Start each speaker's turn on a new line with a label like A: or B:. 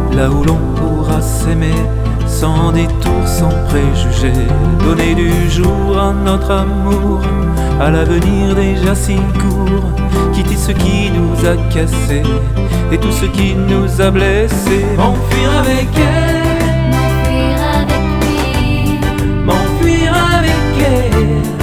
A: là où l'on pourra s'aimer sans détour, sans préjugés, donner du jour à notre amour, à l'avenir déjà si court, quitter ce qui nous a cassés et tout ce qui nous a blessés, m'enfuir avec elle,
B: m'enfuir avec lui,
A: m'enfuir avec elle.